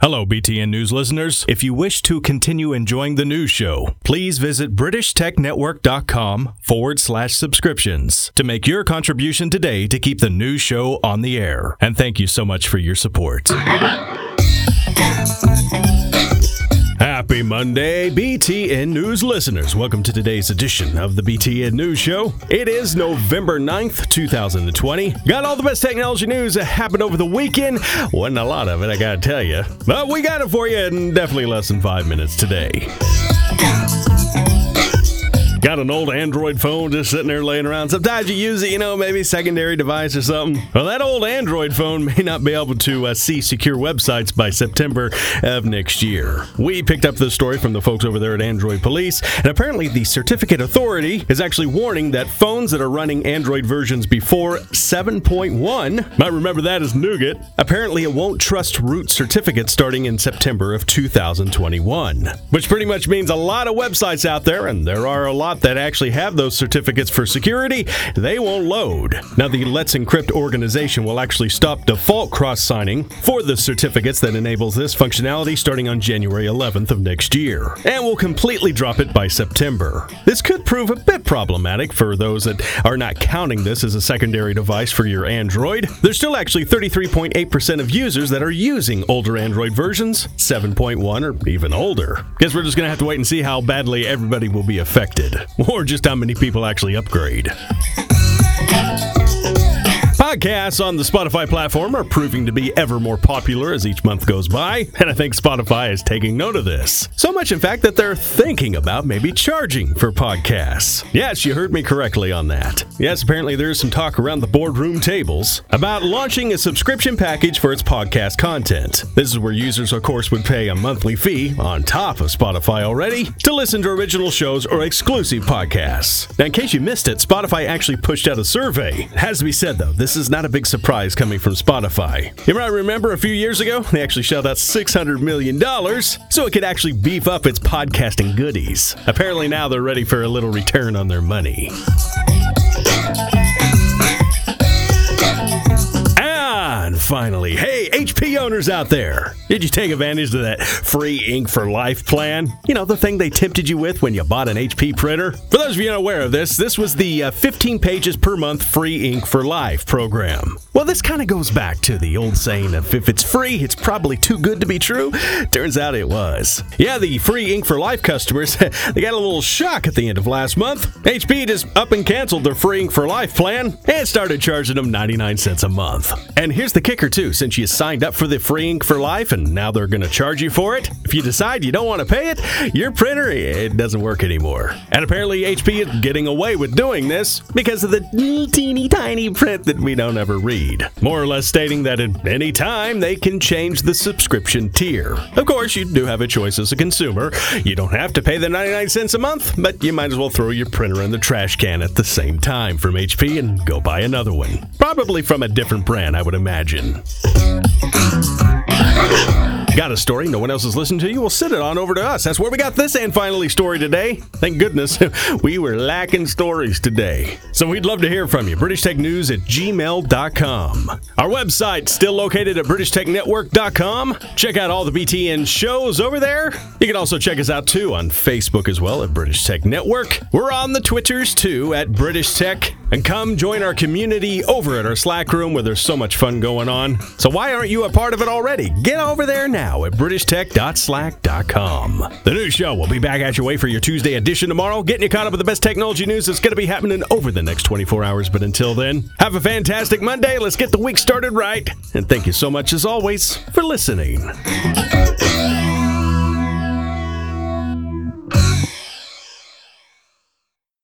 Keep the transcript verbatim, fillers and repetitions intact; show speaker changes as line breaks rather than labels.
Hello, B T N News listeners. If you wish to continue enjoying the news show, please visit BritishTechNetwork.com forward slash subscriptions to make your contribution today to keep the news show on the air. And thank you so much for your support. Happy Monday, B T N News listeners. Welcome to today's edition of the B T N News Show. It is November ninth, two thousand twenty. Got all the best technology news that happened over the weekend. Wasn't a lot of it, I gotta tell you. But we got it for you in definitely less than five minutes today. Got an old Android phone just sitting there laying around. Sometimes you use it, you know, maybe secondary device or something. Well, that old Android phone may not be able to uh, see secure websites by September of next year. We picked up this story from the folks over there at Android Police, and apparently the Certificate Authority is actually warning that phones that are running Android versions before seven point one, might remember that as Nougat, apparently it won't trust root certificates starting in September of two thousand twenty-one. Which pretty much means a lot of websites out there, and there are a lot that actually have those certificates for security, they won't load. Now, the Let's Encrypt organization will actually stop default cross-signing for the certificates that enables this functionality starting on January eleventh of next year, and will completely drop it by September. This could prove a bit problematic for those that are not counting this as a secondary device for your Android. There's still actually thirty-three point eight percent of users that are using older Android versions, seven point one or even older. Guess we're just going to have to wait and see how badly everybody will be affected. Or just how many people actually upgrade. Podcasts on the Spotify platform are proving to be ever more popular as each month goes by, and I think Spotify is taking note of this. So much, in fact, that they're thinking about maybe charging for podcasts. Yes, you heard me correctly on that. Yes, apparently there's some talk around the boardroom tables about launching a subscription package for its podcast content. This is where users, of course, would pay a monthly fee on top of Spotify already to listen to original shows or exclusive podcasts. Now, in case you missed it, Spotify actually pushed out a survey. It has to be said, though, this is not a big surprise coming from Spotify. You might remember a few years ago, they actually shelled out six hundred million dollars so it could actually beef up its podcasting goodies. Apparently now they're ready for a little return on their money. And finally, hey, H P owners out there, did you take advantage of that free ink for life plan? You know, the thing they tempted you with when you bought an H P printer? For those of you unaware of this, this was the uh, fifteen pages per month free ink for life program. Well, this kind of goes back to the old saying of if it's free, it's probably too good to be true. Turns out it was. Yeah, the free ink for life customers, they got a little shock at the end of last month. H P just up and canceled their free ink for life plan and started charging them ninety-nine cents a month. And here's the kicker too, since you signed up for the free ink for life and now they're going to charge you for it, if you decide you don't want to pay it, your printer, it doesn't work anymore. And apparently H P is getting away with doing this because of the teeny tiny print that we don't ever read. More or less stating that at any time they can change the subscription tier. Of course, you do have a choice as a consumer. You don't have to pay the ninety-nine cents a month, but you might as well throw your printer in the trash can at the same time from H P and go buy another one. Probably from a different brand, I would imagine. Got a story no one else is listening to you? Well, send it on over to us. That's where we got this and finally story today. Thank goodness we were lacking stories today. So we'd love to hear from you. British Tech News at gmail dot com. Our website still located at British Tech Network dot com. Check out all the B T N shows over there. You can also check us out too on Facebook as well at British Tech Network. We're on the Twitters too at British Tech. And come join our community over at our Slack room where there's so much fun going on. So why aren't you a part of it already? Get over there now at British Tech dot slack dot com. The news show will be back at your way for your Tuesday edition tomorrow, getting you caught up with the best technology news that's going to be happening over the next twenty-four hours. But until then, have a fantastic Monday. Let's get the week started right. And thank you so much, as always, for listening.